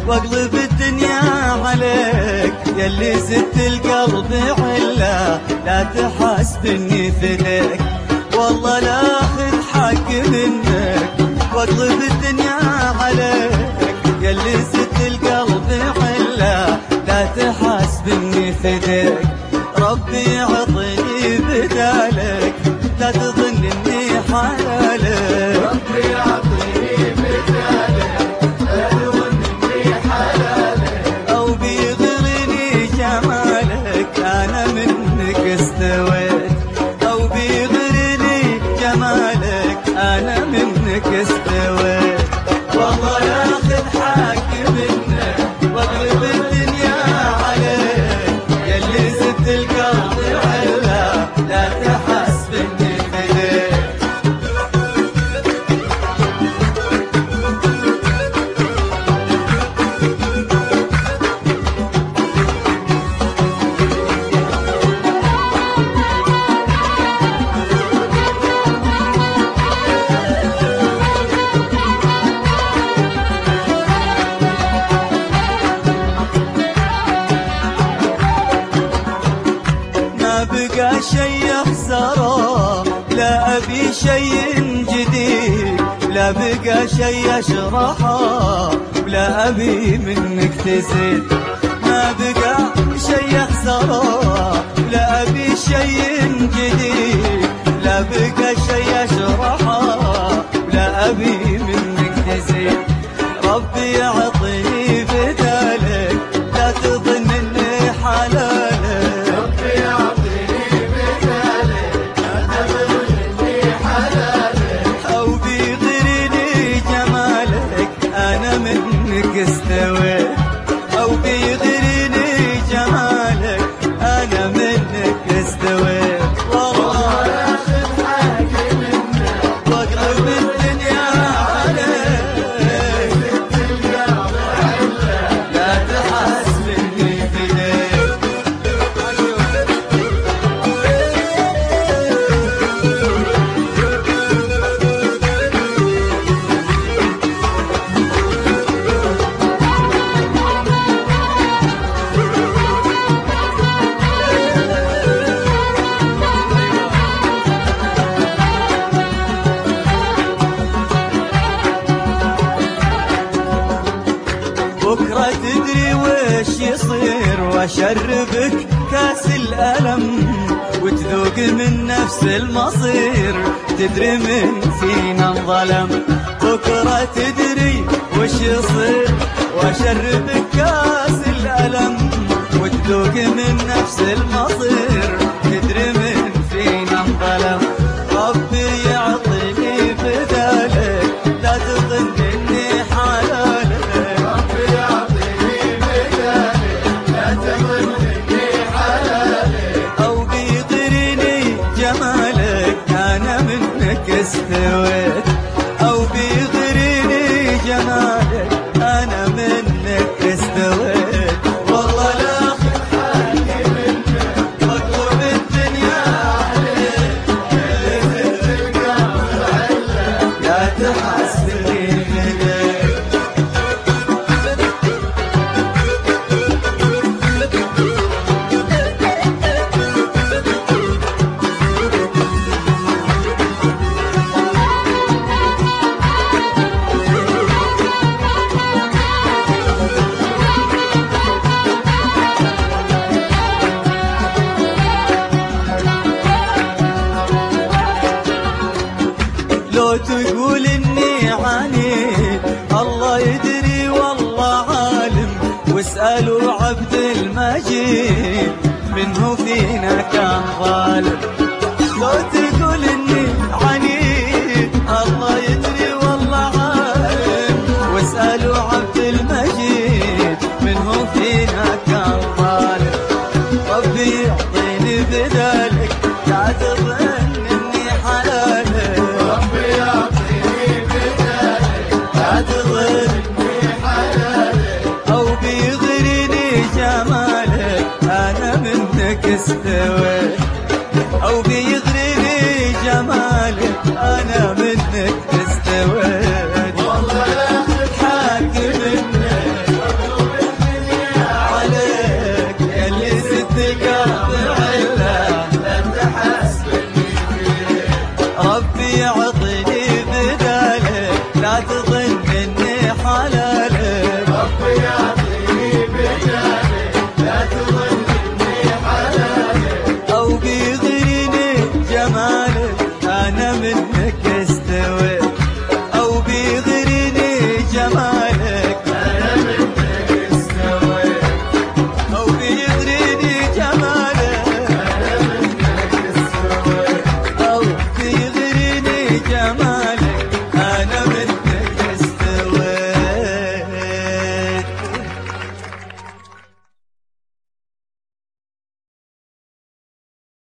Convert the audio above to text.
واقلب الدنيا عليك يلي زدت القلب علا، لا تحسب اني فديك والله لا اخذ حق منك، واقلب الدنيا عليك يلي زدت القلب علا، لا تحسب اني فديك. ربي يعطيني بدالك، لا تظن اني حلالك. ربي يعطيني بدالك، لا تظن اني حلالك. او بيغرني جمالك انا منك استويت، او بيغرني جمالك انا منك استويت. والله لا اخذ حق منك واقلب الدنيا عليك يلي زدت القلب علا، لا تحسب اني فديك. ما بقى شي اخسره، لا ابي شي جديد، لا بقى شي اشرحه ولا ابي منك تزيد. ما بقى شي اخسره، لا ابي شي جديد، لا بقى شي اشرحه ولا ابي منك تزيد. ربي يعطيني بدالك، لا تظن اني حلالك. ربي يعطيني بدالك، لا تظن اني حلالك. او بيغرني جمالك انا منك استويت، او بيغرني جمالك انا منك استويت. والله لا اخذ حق منك واقلب الدنيا عليك القلب علا، لا تحسب اني فديك. بكرة تدري وش يصير، واشربك كاس الألم وتذوق من نفس المصير، تدري من فينا انظلم. بكرة تدري وش يصير، واشربك كاس الألم وتذوق من نفس المصير، تدري من فينا انظلم. ربي يعطيني بدالك، لا تظن اني حلالك. ربي يعطيني بدالك، لا تظن اني حلالك. او بيغرني جمالك انا منك استويت، او بيغرني جمالك انا منك استويت. والله لا اخذ حق منك واطلب الدنيا عليك يلي زدت القلب علا، لا تحسبني فديك. لو تقول اني عنيد الله يدري والله عالم، واسألوا عبد المجيد منه فينا كان ظالم. لو تقول اني عنيد الله يدري والله عالم، واسألوا عبد المجيد منه فينا كان ظالم. ربي يعطيني بدالك، لا تظن اني حلالك. ربي يعطيني بدالك، لا تظن اني حلالك. او بيغرني جمالك انا منك استويت، او بيغرني جمالك انا منك استويت. والله لا اخذ حق منك لا تغني